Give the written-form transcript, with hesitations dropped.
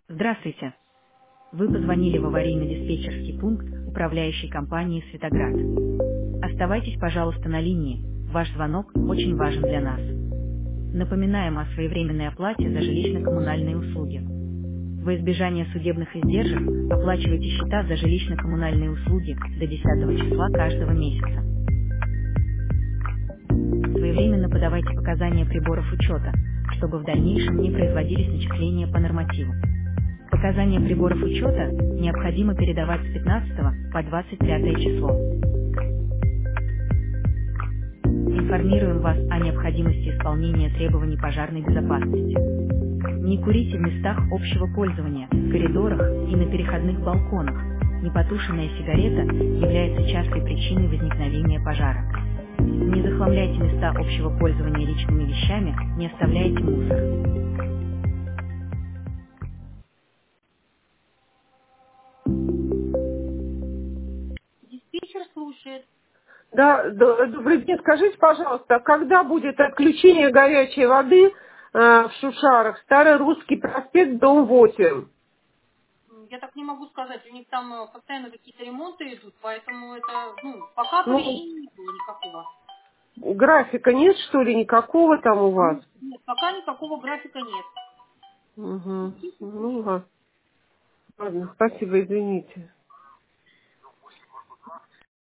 Здравствуйте. Вы позвонили в аварийно-диспетчерский пункт управляющей компании «Светоград». Оставайтесь, пожалуйста, на линии. Ваш звонок очень важен для нас. Напоминаем о своевременной оплате за жилищно-коммунальные услуги. Во избежание судебных издержек оплачивайте счета за жилищно-коммунальные услуги до 10 числа каждого месяца. Своевременно подавайте показания приборов учета, чтобы в дальнейшем не производились начисления по нормативу. Показания приборов учета необходимо передавать с 15 по 25 число. Информируем вас о необходимости исполнения требований пожарной безопасности. Не курите в местах общего пользования, в коридорах и на переходных балконах. Непотушенная сигарета является частой причиной возникновения пожара. Не захламляйте места общего пользования личными вещами, не оставляйте мусор. Диспетчер слушает. Да, добрый день. Скажите, пожалуйста, когда будет отключение горячей воды в Шушарах? Старый Русский проспект, дом 8. Я так не могу сказать, у них там постоянно какие-то ремонты идут, поэтому это, пока Ну, повреждений не было никакого. графика нет, что ли, никакого там у вас? Нет, пока никакого графика нет. Угу. Ну, ладно, спасибо, извините.